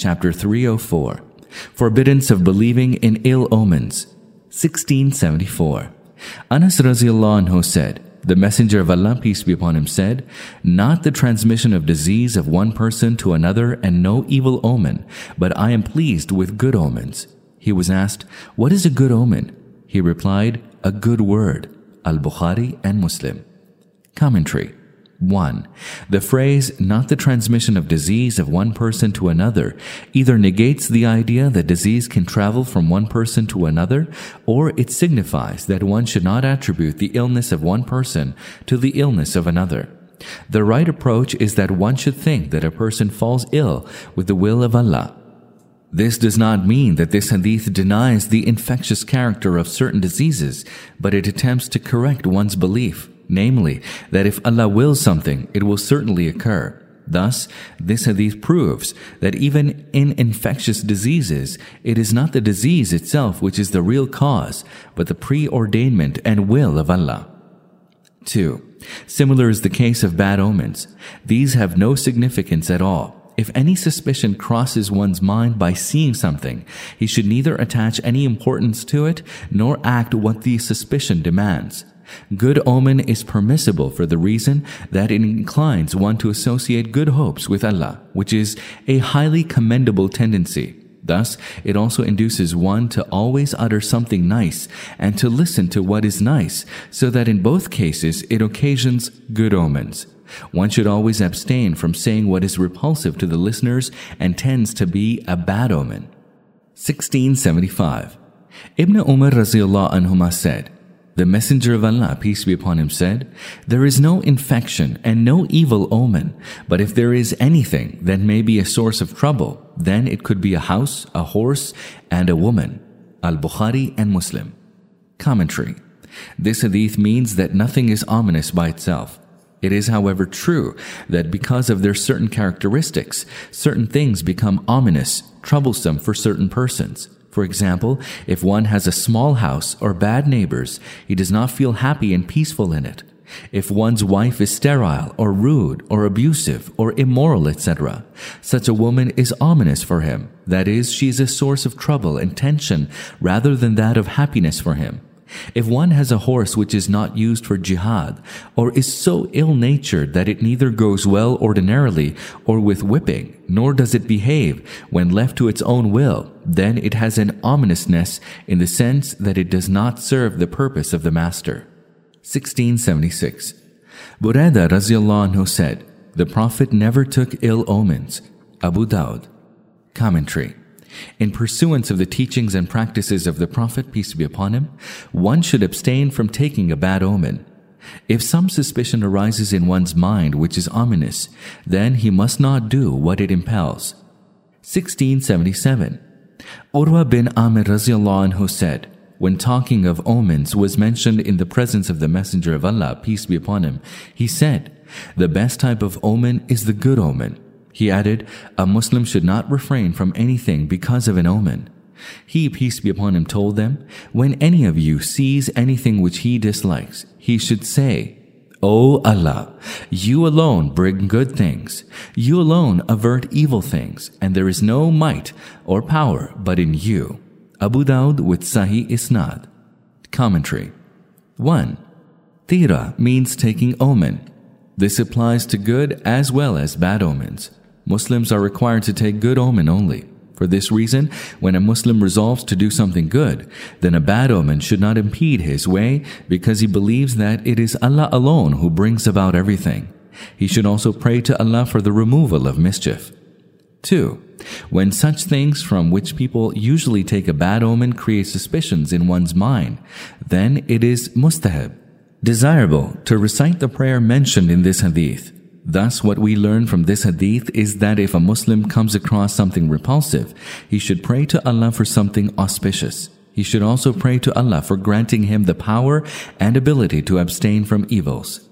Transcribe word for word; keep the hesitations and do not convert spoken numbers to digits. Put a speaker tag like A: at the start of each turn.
A: Chapter three oh four. Forbiddance of believing in ill omens. sixteen seventy-four. Anas Raziallahu Anhu said, the Messenger of Allah, peace be upon him, said, not the transmission of disease of one person to another and no evil omen, but I am pleased with good omens. He was asked, what is a good omen? He replied, a good word. Al-Bukhari and Muslim. Commentary. one. The phrase, not the transmission of disease of one person to another, either negates the idea that disease can travel from one person to another, or it signifies that one should not attribute the illness of one person to the illness of another. The right approach is that one should think that a person falls ill with the will of Allah. This does not mean that this hadith denies the infectious character of certain diseases, but it attempts to correct one's belief. Namely, that if Allah wills something, it will certainly occur. Thus, this hadith proves that even in infectious diseases, it is not the disease itself which is the real cause, but the preordainment and will of Allah. two. Similar is the case of bad omens. These have no significance at all. If any suspicion crosses one's mind by seeing something, he should neither attach any importance to it, nor act what the suspicion demands. Good omen is permissible for the reason that it inclines one to associate good hopes with Allah, which is a highly commendable tendency. Thus, it also induces one to always utter something nice and to listen to what is nice, so that in both cases it occasions good omens. One should always abstain from saying what is repulsive to the listeners and tends to be a bad omen. sixteen seventy-five. Ibn Umar Raziallahu Anhuma said, the Messenger of Allah, peace be upon him, said, there is no infection and no evil omen, but if there is anything that may be a source of trouble, then it could be a house, a horse, and a woman. Al-Bukhari and Muslim. Commentary. This hadith means that nothing is ominous by itself. It is, however, true that because of their certain characteristics, certain things become ominous, troublesome for certain persons. For example, if one has a small house or bad neighbors, he does not feel happy and peaceful in it. If one's wife is sterile or rude or abusive or immoral, et cetera, such a woman is ominous for him. That is, she is a source of trouble and tension rather than that of happiness for him. If one has a horse which is not used for jihad, or is so ill-natured that it neither goes well ordinarily or with whipping, nor does it behave when left to its own will, then it has an ominousness in the sense that it does not serve the purpose of the master. sixteen seventy-six. Buraidah Raziallahu Anhu said, the Prophet never took ill omens. Abu Dawud. Commentary. In pursuance of the teachings and practices of the Prophet, peace be upon him, one should abstain from taking a bad omen. If some suspicion arises in one's mind which is ominous, then he must not do what it impels. sixteen seventy-seven. Urwa bin Amir Raziallahu Anhu said, when talking of omens was mentioned in the presence of the Messenger of Allah, peace be upon him, he said, the best type of omen is the good omen. He added, a Muslim should not refrain from anything because of an omen. He, peace be upon him, told them, when any of you sees anything which he dislikes, he should say, O Allah, you alone bring good things. You alone avert evil things, and there is no might or power but in you. Abu Dawud with Sahih Isnad. Commentary. one. Tira means taking omen. This applies to good as well as bad omens. Muslims are required to take good omen only. For this reason, when a Muslim resolves to do something good, then a bad omen should not impede his way because he believes that it is Allah alone who brings about everything. He should also pray to Allah for the removal of mischief. two. When such things from which people usually take a bad omen create suspicions in one's mind, then it is mustahab, desirable, to recite the prayer mentioned in this hadith. Thus, what we learn from this hadith is that if a Muslim comes across something repulsive, he should pray to Allah for something auspicious. He should also pray to Allah for granting him the power and ability to abstain from evils.